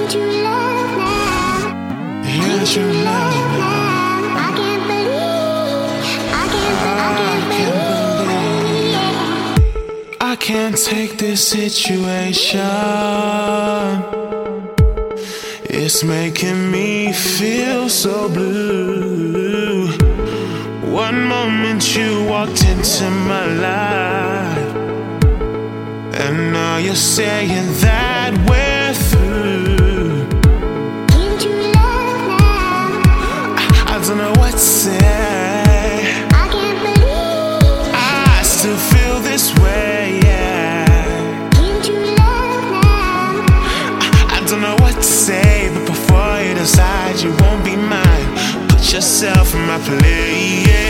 Can't you love now? Can't you love now? I can't believe, I can't believe. I can't take this situation. It's making me feel so blue. One moment you walked into my life, and now you're saying that we're through. Can't you love now? I don't know what to say. I can't believe. I still feel this way, yeah. Can't you love now? I don't know what to say, but before you decide you won't be mine, put yourself in my place.